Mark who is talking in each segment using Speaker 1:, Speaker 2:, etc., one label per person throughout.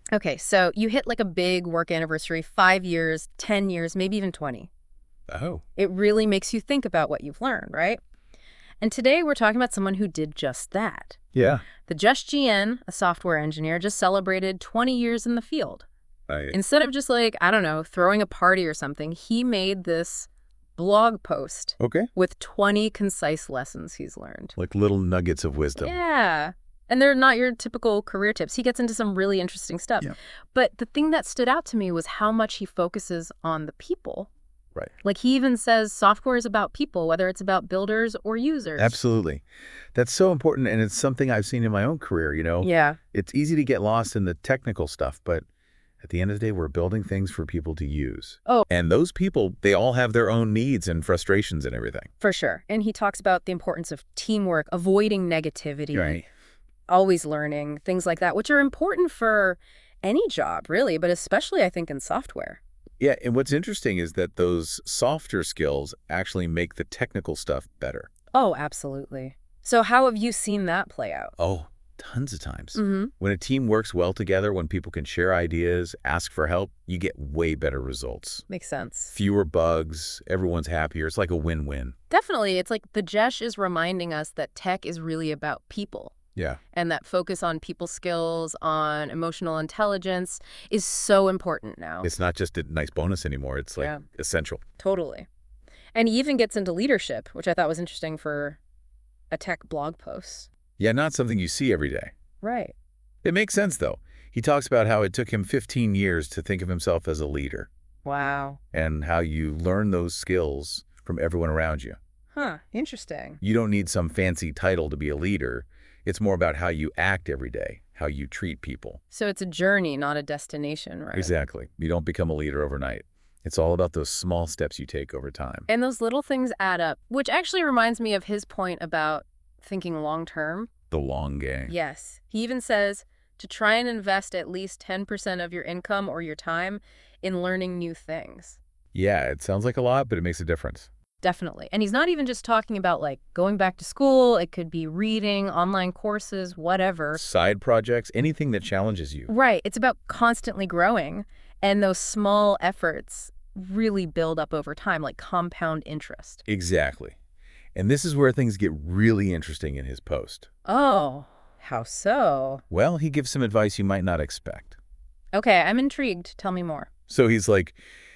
Speaker 1: Okay, so you hit like a big work anniversary, 5 years, 10 years, maybe even 20.
Speaker 2: Oh,
Speaker 1: It really makes you think about what you've learned, right? And today we're talking about someone who did just that.
Speaker 2: yeah.
Speaker 1: The Just GN, a software engineer, just celebrated 20 years in the field.
Speaker 2: I
Speaker 1: Instead of just like, I don't know, throwing a party or something, he made this blog post
Speaker 2: Okay.
Speaker 1: with 20 concise lessons he's learned.
Speaker 2: Like little nuggets of wisdom.
Speaker 1: Yeah. And they're not your typical career tips. He gets into some really interesting stuff.
Speaker 2: Yeah.
Speaker 1: But the thing that stood out to me was how much he focuses on the people.
Speaker 2: Right.
Speaker 1: Like he even says software is about people, whether it's about builders or users.
Speaker 2: Absolutely. That's so important, and it's something I've seen in my own career,
Speaker 1: Yeah,
Speaker 2: It's easy to get lost in the technical stuff, but at the end of the day, we're building things for people to use.
Speaker 1: Oh.
Speaker 2: And those people, they all have their own needs and frustrations and everything.
Speaker 1: for sure. And he talks about the importance of teamwork, avoiding negativity,
Speaker 2: Right.
Speaker 1: always learning, things like that, which are important for any job, really, but especially, I think, in software.
Speaker 2: Yeah, and what's interesting is that those softer skills actually make the technical stuff better.
Speaker 1: Oh, absolutely. So how have you seen that play out?
Speaker 2: Oh, tons of times.
Speaker 1: Mm-hmm.
Speaker 2: When a team works well together, when people can share ideas, ask for help, you get way better results.
Speaker 1: Makes sense.
Speaker 2: Fewer bugs, everyone's happier. It's like a win-win.
Speaker 1: Definitely. It's like the Jesh is reminding us that tech is really about people.
Speaker 2: Yeah.
Speaker 1: And that focus on people skills, on emotional intelligence is so important now.
Speaker 2: It's not just a nice bonus anymore. It's like
Speaker 1: Yeah.
Speaker 2: essential.
Speaker 1: Totally. And he even gets into leadership, which I thought was interesting for a tech blog post.
Speaker 2: Yeah, not something you see every day.
Speaker 1: Right.
Speaker 2: It makes sense, though. He talks about how it took him 15 years to think of himself as a leader
Speaker 1: Wow.
Speaker 2: and how you learn those skills from everyone around you.
Speaker 1: Huh. Interesting.
Speaker 2: You don't need some fancy title to be a leader. It's more about how you act every day, how you treat people.
Speaker 1: So it's a journey, not a destination, right?
Speaker 2: Exactly. You don't become a leader overnight. It's all about those small steps you take over time.
Speaker 1: And those little things add up, which actually reminds me of his point about thinking long term.
Speaker 2: The long game.
Speaker 1: Yes. He even says to try and invest at least 10% of your income or your time in learning new things.
Speaker 2: Yeah, it sounds like a lot, but it makes a difference.
Speaker 1: Definitely. And he's not even just talking about like going back to school. It could be reading, online courses, whatever.
Speaker 2: Side projects, anything that challenges you.
Speaker 1: Right. It's about constantly growing. And those small efforts really build up over time, like compound interest.
Speaker 2: Exactly. And this is where things get really interesting in his post.
Speaker 1: Oh, how so?
Speaker 2: Well, he gives some advice you might not expect.
Speaker 1: Okay, I'm intrigued. Tell me more.
Speaker 2: So he's like,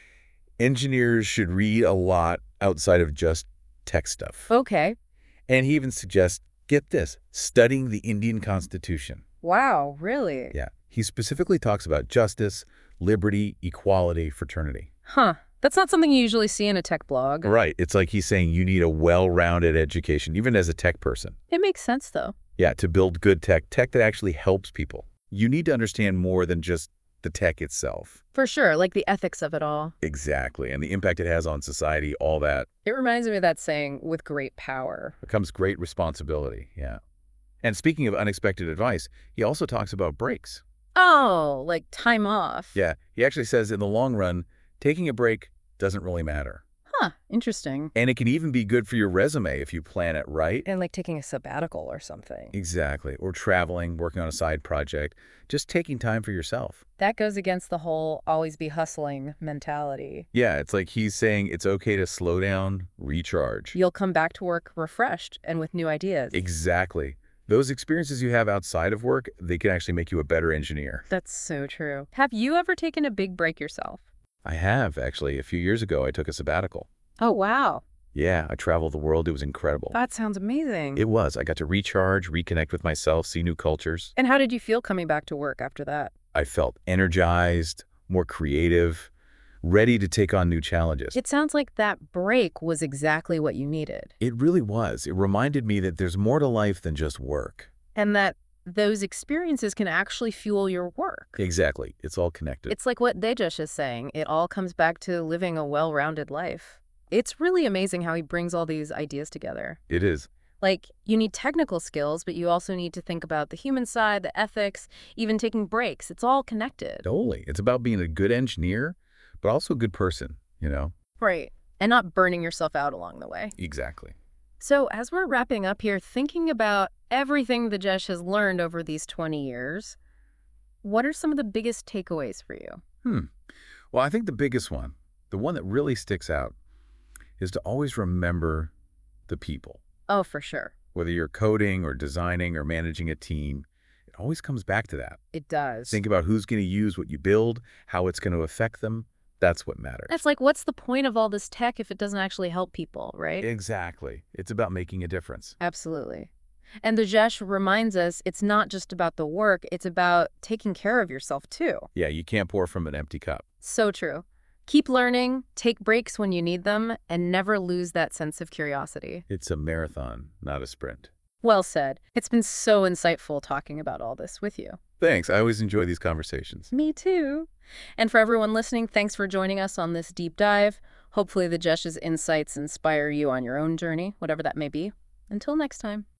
Speaker 2: engineers should read a lot outside of just tech stuff.
Speaker 1: Okay.
Speaker 2: And he even suggests, get this, studying the Indian Constitution.
Speaker 1: Wow, really?
Speaker 2: Yeah. He specifically talks about justice, liberty, equality, fraternity.
Speaker 1: Huh. That's not something you usually see in a tech blog.
Speaker 2: Right. It's like he's saying you need a well-rounded education, even as a tech person.
Speaker 1: It makes sense, though.
Speaker 2: Yeah, to build good tech that actually helps people. You need to understand more than just the tech itself.
Speaker 1: For sure, like the ethics of it all.
Speaker 2: Exactly. And the impact it has on society, all that.
Speaker 1: It reminds me of that saying, with great power.
Speaker 2: Becomes great responsibility. Yeah. And speaking of unexpected advice, he also talks about breaks.
Speaker 1: Oh, like time off.
Speaker 2: Yeah. He actually says in the long run, taking a break doesn't really matter.
Speaker 1: Huh, interesting.
Speaker 2: And it can even be good for your resume if you plan it right.
Speaker 1: And like taking a sabbatical or something.
Speaker 2: Exactly. Or traveling, working on a side project, just taking time for yourself.
Speaker 1: That goes against the whole always be hustling mentality.
Speaker 2: Yeah, it's like he's saying it's okay to slow down, recharge.
Speaker 1: You'll come back to work refreshed and with new ideas.
Speaker 2: Exactly. Those experiences you have outside of work, they can actually make you a better engineer.
Speaker 1: That's so true. Have you ever taken a big break yourself?
Speaker 2: I have, actually. A few years ago, I took a sabbatical.
Speaker 1: Oh, wow.
Speaker 2: Yeah, I traveled the world. It was incredible.
Speaker 1: That sounds amazing.
Speaker 2: It was. I got to recharge, reconnect with myself, see new cultures.
Speaker 1: And how did you feel coming back to work after that?
Speaker 2: I felt energized, more creative, ready to take on new challenges.
Speaker 1: It sounds like that break was exactly what you needed.
Speaker 2: It really was. It reminded me that there's more to life than just work.
Speaker 1: And that those experiences can actually fuel your work.
Speaker 2: Exactly. It's all connected.
Speaker 1: It's like what Dejesh is saying. It all comes back to living a well-rounded life. It's really amazing how he brings all these ideas together.
Speaker 2: It is.
Speaker 1: Like, you need technical skills, but you also need to think about the human side, the ethics, even taking breaks. It's all connected.
Speaker 2: Totally. It's about being a good engineer, but also a good person,
Speaker 1: Right. And not burning yourself out along the way.
Speaker 2: Exactly.
Speaker 1: So as we're wrapping up here, thinking about everything Dejesh has learned over these 20 years, What are some of the biggest takeaways for you?
Speaker 2: Hmm. Well, I think the biggest one, the one that really sticks out, is to always remember the people.
Speaker 1: Oh, for sure.
Speaker 2: Whether you're coding or designing or managing a team, it always comes back to that.
Speaker 1: It does.
Speaker 2: Think about who's going to use what you build, how it's going to affect them. That's what
Speaker 1: That's
Speaker 2: matters.
Speaker 1: like, what's the point of all this tech if it doesn't actually help people, right?
Speaker 2: Exactly. It's about making a difference.
Speaker 1: Absolutely. And the Jesh reminds us it's not just about the work, it's about taking care of yourself too.
Speaker 2: Yeah, you can't pour from an empty cup.
Speaker 1: So true. Keep learning, take breaks when you need them, and never lose that sense of curiosity.
Speaker 2: It's a marathon, not a sprint.
Speaker 1: Well said. It's been so insightful talking about all this with you.
Speaker 2: Thanks. I always enjoy these conversations.
Speaker 1: Me too. And for everyone listening, thanks for joining us on this deep dive. Hopefully the Jesh's insights inspire you on your own journey, whatever that may be. Until next time.